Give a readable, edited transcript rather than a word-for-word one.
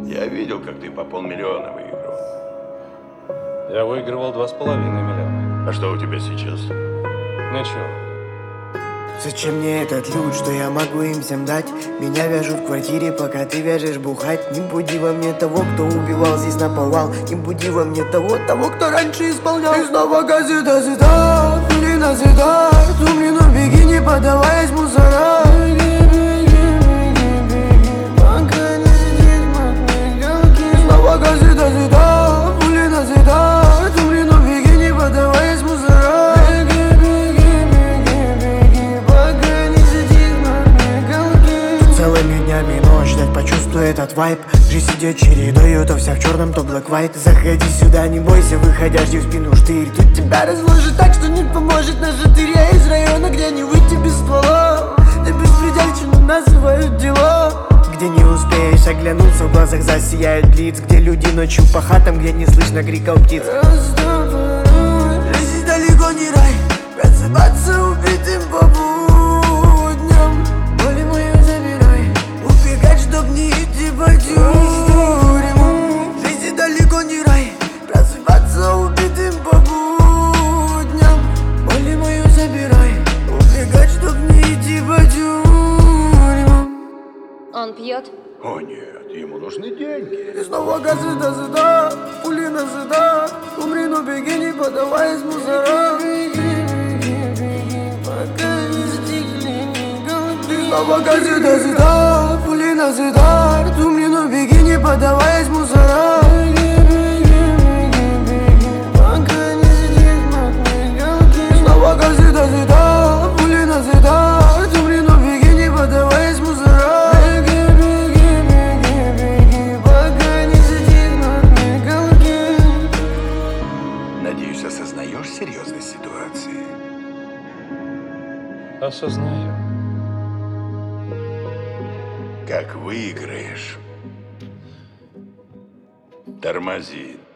Я видел, как ты по 500 000 выиграл. Я выигрывал 2,5 миллиона. А что у тебя сейчас? Ничего. Зачем мне этот люд, что я могу им всем дать? Меня вяжут в квартире, пока ты вяжешь бухать. Не буди во мне того, кто убивал, здесь наповал. Не буди во мне того, кто раньше исполнял. И снова газы до зита, пули назидают. Умри, но беги, не поддаваясь мусора. Пока не сидит мои галки. Снова газы до зита, пули назидают. Умри, но беги, не поддаваясь мусора. Целыми днями ночь ждать, почувствуй этот вайб. Жизнь идет чередою, то вся в черном, то black white. Заходи сюда, не бойся, выходя, жди в спину штырь. Тут тебя разложит так, что не поможет наш штырь. Я из района, где не выйти без ствола. Ты беспредельщину называют дела. Где не успеешь оглянуться, в глазах засияет блиц. Где люди ночью по хатам, где не слышно криков птиц. Жизнь далеко не рай, просыпаться убитым по будням. Боли мою забирай, убегать, чтоб не идти по тюрьмам. Жизнь далеко не рай, просыпаться убитым по будням. Боли мою забирай, убегать, чтоб не идти по тюрьмам. Он пьет? О нет, ему нужны деньги. И снова газы до зита, пули на зита. Умри, но беги, не поддаваясь мусора. Пока не стихли ни голки. И снова газы до зита, пули на зита. Умри, но беги, не поддаваясь мусора. Пока не стихнут ни голки. И снова газы до зита, пули на зита. Умри, но беги, не поддаваясь мусора. Надеюсь, осознаешь серьезность ситуации? Осознаю. Как выиграешь, тормози.